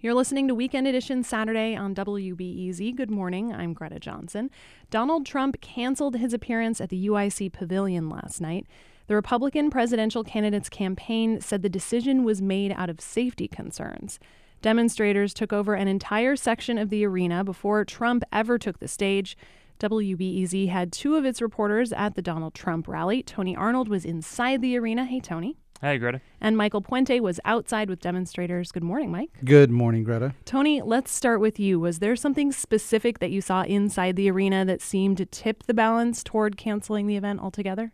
You're listening to Weekend Edition Saturday on WBEZ. Good morning. I'm Greta Johnson. Donald Trump canceled his appearance at the UIC Pavilion last night. The Republican presidential candidate's campaign said the decision was made out of safety concerns. Demonstrators took over an entire section of the arena before Trump ever took the stage. WBEZ had two of its reporters at the Donald Trump rally. Tony Arnold was inside the arena. Hey, Tony. Hi, Greta. And Michael Puente was outside with demonstrators. Good morning, Mike. Good morning, Greta. Tony, let's start with you. Was there something specific that you saw inside the arena that seemed to tip the balance toward canceling the event altogether?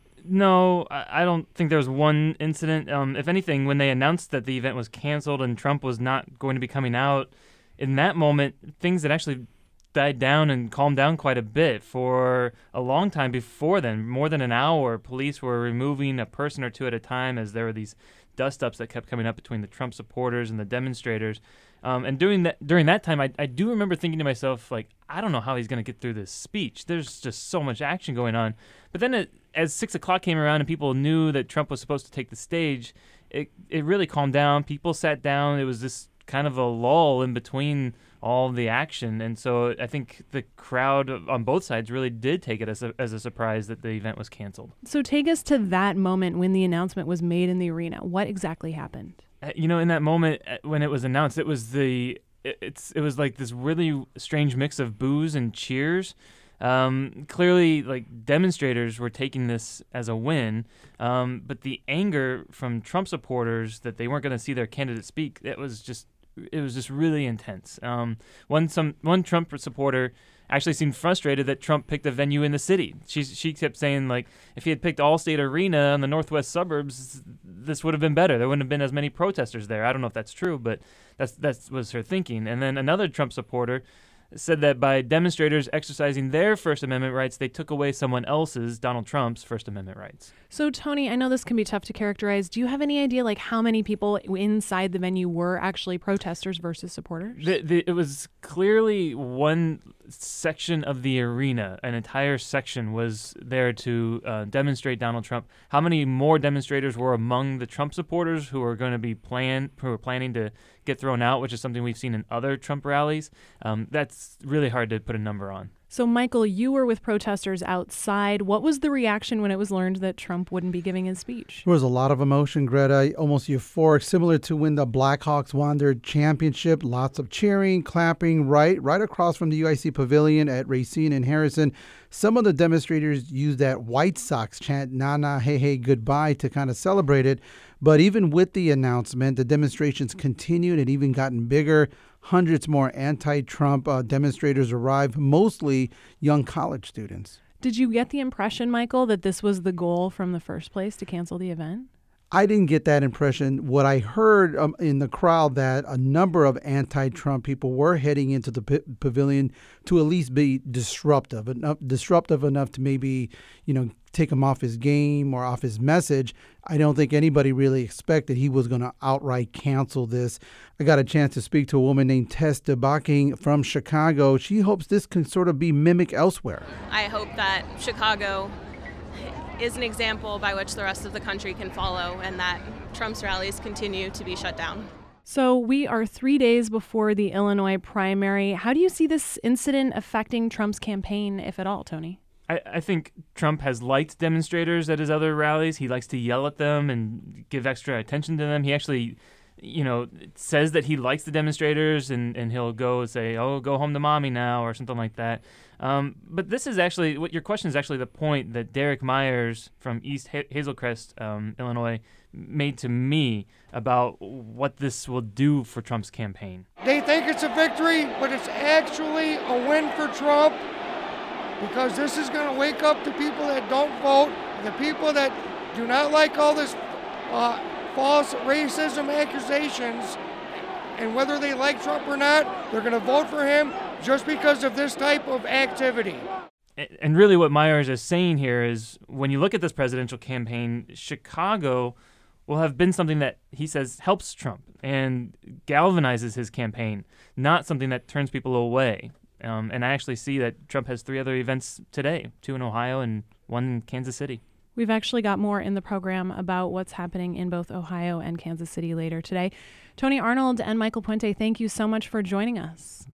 No, I don't think there was one incident. If anything, when they announced that the event was canceled and Trump was not going to be coming out, in that moment, things had actually died down and calmed down quite a bit. For a long time before then, more than an hour, police were removing a person or two at a time as there were these dust-ups that kept coming up between the Trump supporters and the demonstrators. And during that time, I do remember thinking to myself, like, I don't know how he's going to get through this speech. There's just so much action going on. But then as 6 o'clock came around and people knew that Trump was supposed to take the stage, it really calmed down. People sat down. It was this kind of a lull in between all the action. And so I think the crowd on both sides really did take it as a surprise that the event was canceled. So take us to that moment when the announcement was made in the arena. What exactly happened? In that moment when it was announced, it was like this really strange mix of boos and cheers. Clearly, like, demonstrators were taking this as a win, but the anger from Trump supporters that they weren't going to see their candidate speak, it was just really intense. One Trump supporter actually seemed frustrated that Trump picked a venue in the city. She kept saying, like, if he had picked Allstate Arena in the northwest suburbs, this would have been better. There wouldn't have been as many protesters there. I don't know if that's true, but that was her thinking. And then another Trump supporter said that by demonstrators exercising their First Amendment rights, they took away someone else's, Donald Trump's, First Amendment rights. So, Tony, I know this can be tough to characterize. Do you have any idea, like, how many people inside the venue were actually protesters versus supporters? It was clearly one section of the arena. An entire section was there to demonstrate Donald Trump. How many more demonstrators were among the Trump supporters who were going to be planning to get thrown out, which is something we've seen in other Trump rallies? That's really hard to put a number on. So, Michael, you were with protesters outside. What was the reaction when it was learned that Trump wouldn't be giving his speech? There was a lot of emotion, Greta, almost euphoric, similar to when the Blackhawks won their championship. Lots of cheering, clapping, right across from the UIC Pavilion at Racine and Harrison. Some of the demonstrators used that White Sox chant, "Na na, hey, hey, goodbye," to kind of celebrate it. But even with the announcement, the demonstrations continued and even gotten bigger. Hundreds more anti-Trump demonstrators arrived, mostly young college students. Did you get the impression, Michael, that this was the goal from the first place, to cancel the event? I didn't get that impression. What I heard in the crowd, that a number of anti-Trump people were heading into the pavilion to at least be disruptive enough to maybe, take him off his game or off his message. I don't think anybody really expected he was going to outright cancel this. I got a chance to speak to a woman named Tess DeBacking from Chicago. She hopes this can sort of be mimicked elsewhere. I hope that Chicago is an example by which the rest of the country can follow, and that Trump's rallies continue to be shut down. So we are 3 days before the Illinois primary. How do you see this incident affecting Trump's campaign, if at all, Tony? I think Trump has liked demonstrators at his other rallies. He likes to yell at them and give extra attention to them. He actually, says that he likes the demonstrators, and he'll go and say, "Oh, go home to mommy now," or something like that. But this is actually, what your question is actually the point that Derek Myers from East Hazelcrest, Illinois, made to me about what this will do for Trump's campaign. They think it's a victory, but it's actually a win for Trump, because this is going to wake up the people that don't vote, the people that do not like all this false racism accusations, and whether they like Trump or not, they're going to vote for him just because of this type of activity. And really what Myers is saying here is, when you look at this presidential campaign, Chicago will have been something that he says helps Trump and galvanizes his campaign, not something that turns people away. And I actually see that Trump has 3 other events today, 2 in Ohio and 1 in Kansas City. We've actually got more in the program about what's happening in both Ohio and Kansas City later today. Tony Arnold and Michael Puente, thank you so much for joining us.